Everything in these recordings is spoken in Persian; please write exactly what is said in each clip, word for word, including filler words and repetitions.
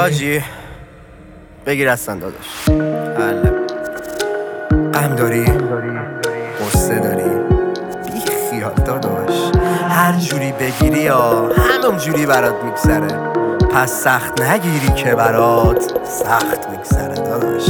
حاجی بگیر هستن داداش. حله غم داری؟ قصه داری؟ بی خیال داداش، هر جوری بگیری یا همون جوری برات میگذره، پس سخت نگیری که برات سخت میگذره داداش.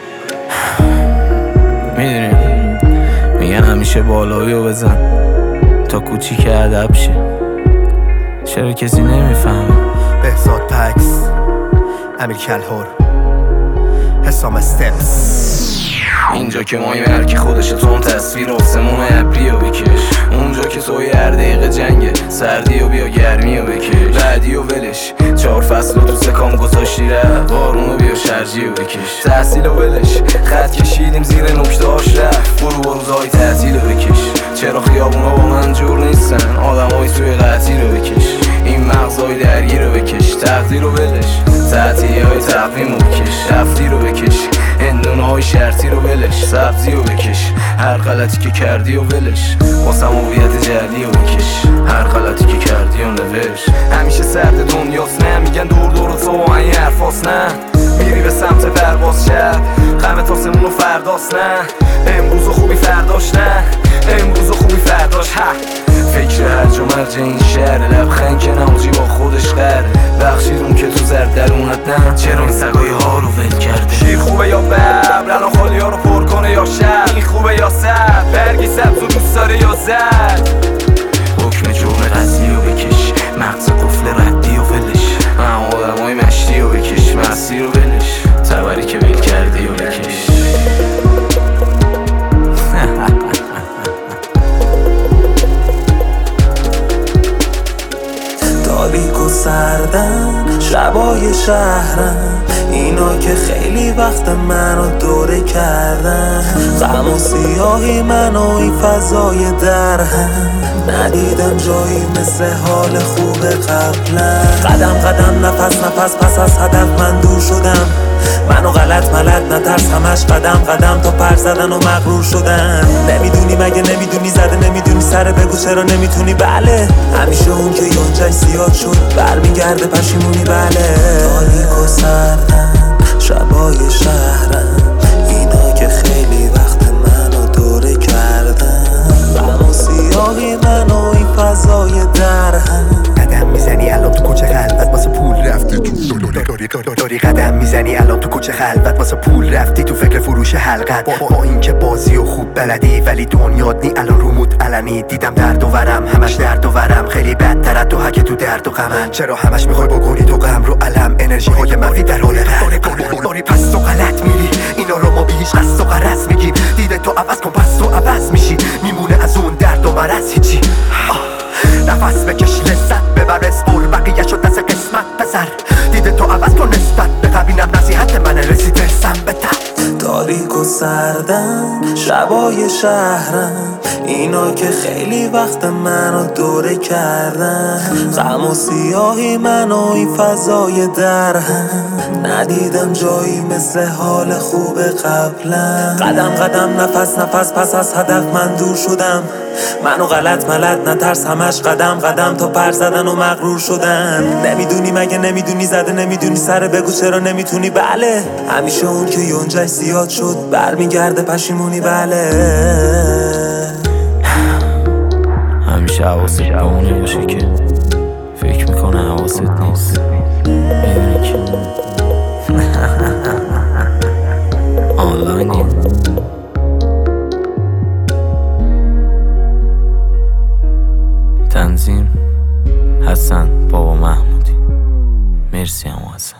میدونی میگن همیشه بالایی رو بزن تا کوچیک ادب شه. چرا کسی نمیفهمه؟ بهزاد پکس، امیر کلهور، حسام استپس. اینجا که مایی هرکی خودشه تون تصویر آسمون ابری رو بکش. اونجا که توی هر دقیقه جنگه سردی و بیا گرمی رو بکش. بعدی و ولش چهار فصل و تو سکام گذاشتی رفت. بارون و بیا شرجی رو بکش. تحصیل و ولش خط کشیدیم زیر نکته هاش رفت. برو با روزهای تعطیل رو بکش. چرا خیابونا با من جور نیستن، آدم های توی قطعی رو بکش. این مغزهای درگیر رو بکش. تقدیر رو ولش تعطیلی های تقویم رو بکش. رفتی رو بکش هندونه های شرطی رو ولش. سبزی رو بکش هر غلطی که کردی و ولش. واسم هویت جدی رو بکش هر غلطی که کردی و نوش. همیشه سرد دنیاست نه، میگن دور دور تو با این حرفاست نه. میری به سمت پرواز شب غم تاسمون و فرداست نه. امروز و خوبی فرداش نه، امروز و خوبی فرداش. ها فکر هرج و مرج این شهر، لبخند که نموجی با خودش قره. بخشید اون که تو زرد درونت نه، چرا این سگای ها رو ول کرده. شیر خوبه یا ببر الان خالی ها رو پر کنه یا شب. این خوبه یا سر برگی سبز و دوست داره یا زد. حکم جرم قتلی رو بکش، مغز قفل ردی و ولش. هم آدم های مشتی رو بکش، مستی رو ولش. تبری که ول کردی و بکش. تاریک و سردن شبای شهرن، اینا که خیلی وقت منو دوره کردن. غم و سیاهی منو این فضای درهم، ندیدم جایی مثل حال خوب قبلا. قدم قدم نفس نفس پس از هدف من دور شدم. منو غلط ملت نترس همش قدم قدم تا پر زدن و مغرور شدن. نمیدونی مگه نمیدونی زده نمیدونی سر بگو چرا نمیتونی. بله همیشه اون که یونجش زیاد شد برمیگرده پشیمونی. بله تاریک و سردن شبای شهرن، اینا که خیلی وقت منو دوره کردن. غم و سیاهی منو این فضای درهم. قدم میزنی الان تو کوچه خلوت واسه پول رفتی تو داری, داری قدم میزنی الان تو کوچه خلوت واسه پول رفتی تو فکر فروش حلقت. با, با این که بازی و خوب بلدی ولی دنیات نی الان رومود علنی. دیدم درد و ورم همش درد و ورم، خیلی بدتر تو هک تو درد و غمن. چرا همش میخوای بکنی تو غم رو علم، انرژی های منفی در حال قرار. پس تو غلط میری اینا رو ما بیش قصد و غرض میگیم. دیده تو عوض کن پس تو عوض میشی، میمونه از اون درد و مرض هیچی. نفس بکش لذت ببر اسپور بقیه شد دست قسمت بزر. دیده تو عوض کن نسبت به قبینم نصیحت من رسیده سم به تن. تاریک و سردن شبای شهرن، اینا که خیلی وقت منو دوره کردن. غم و سیاهی منو این فضای درهم، ندیدم جایی مثل حال خوب قبلا. قدم قدم نفس نفس پس از هدف من دور شدم. منو غلط ملت نترس همش قدم قدم تا پر زدن و مغرور شدن. نمیدونی مگه نمیدونی زده نمیدونی سر بگو چرا نمیتونی. بله همیشه اون که یونجش زیاد شد برمیگرده پشیمونی. بله همیشه حواست به اونه باشه که فکر میکنه حواست نیست. میدونی که آنلاینی. تنظیم حسن بابا محمودی. مرسی هم حسن.